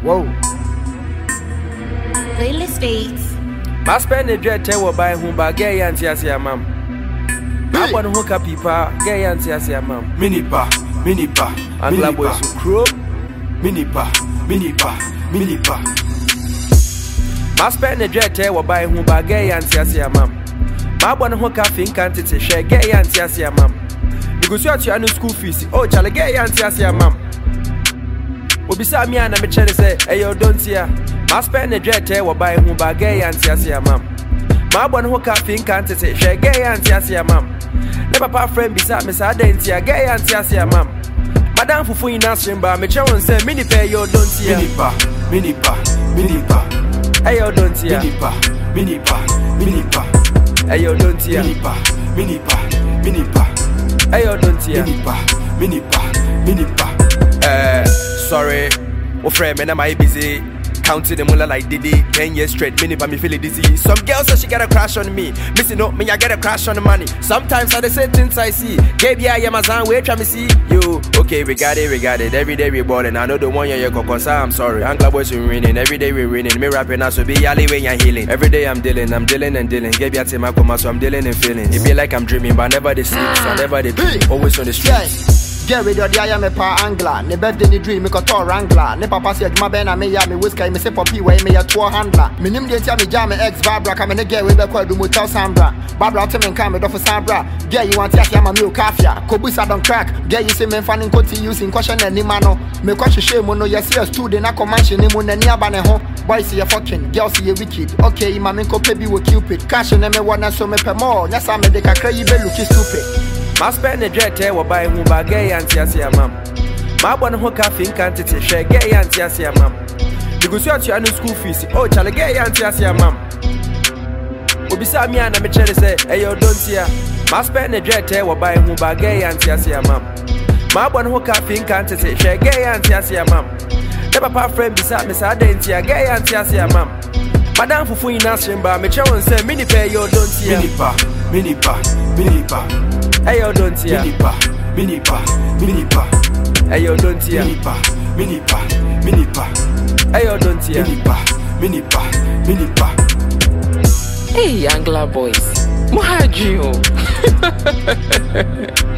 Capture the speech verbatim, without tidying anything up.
Whoa. Playlist Beats. Ma spend the dread tell what buy whom by gay auntie as your mum. I want to hook up people, gay auntie as your mum. Minipa, minipa, And la boys who crow. minipa, minipa, minipa. Ma spend the dread tell what buy whom by gay auntie as your mum. Ma want to hook up think can't it share gay auntie as your mum. Because you are to school fees. Oh, Charlie gay auntie as your mum. Obisa me and I'm say, hey, yo, don't see ya. Ma spend the dread tell what buy whom by gay auntie as your mum. Ma want to hook up think can't it share gay auntie as your mum. Never papa friend beside me, so I didn't see a gay auntie as your mum. Madam Fufu in Nasrim bar, me chow and say, mini pay yo, don't see ya. Minipa, minipa, minipa. Hey, yo, don't see ya. Minipa, minipa, minipa. Hey, yo, don't see ya. Minipa, minipa, minipa. Hey, yo, don't see ya. Minipa, minipa, minipa. Uh, sorry, oh friend, man, am I busy? Counting the mullah like Diddy, ten years straight, mini pa me feeling dizzy. Some girls say she get a crush on me, missing out me I get a crush on the money. Sometimes I they say things I see. Baby I am a zan, wait try me see you. Okay, we got it, we got it. Every day we ballin'. I know the one you're your so I'm sorry. Uncle boys we winning, every day we winning. Me rapping now so be alley when you're healing. Every day I'm dealing, I'm dealing and dealing. Baby I take my coma, so I'm dealing and feeling. It be like I'm dreaming, but never they sleep, so I never they dream. Always on the streets. Get rid of the I am a pa angler. Ne birthday ni dream, me got a wrangler. Ne papa say my ben me ya me whiskey, me say poppy way me a tour handler. Me nim de tia me jam me ex Barbara, come ne get we be kwa do motel Sandra. Barbara tell me come me do for Sandra. Get you want to ya my milk kafia. Kobusa don crack. Get you say me fanning koti using question and ni mano. Me question shame no ya see a student na command ni mo na ni aba ne ho. Boys see you fucking, girls see you wicked. Okay, my men ko baby with Cupid. Cash na me wanna so me pay more. Nya sa me de kakra you be looking stupid. Ma spend the dread tell what buy whom by gay auntie as your mum. Ma want to hook up think can't it share gay auntie as your mum. Because you are to school fees. Oh, Charlie gay auntie as your mum. Obisa me and I'm say, hey, yo, don't see ya. Ma spend the dread tell what buy whom by gay auntie as your mum. Ma want to hook up think can't it share gay auntie as your mum. Never papa friend beside me, so I didn't see a gay auntie as your mum. Madam Fufu in Nasrim bar, me chow and say, mini pay yo, don't see ya. Minipa, minipa, minipa. Hey, yo, don't see ya. Minipa, minipa, minipa. Hey, yo, don't see ya. Minipa, minipa, minipa. Hey, yo, don't see ya. Minipa, minipa, minipa. Hey, Angla boys, Mohadrio.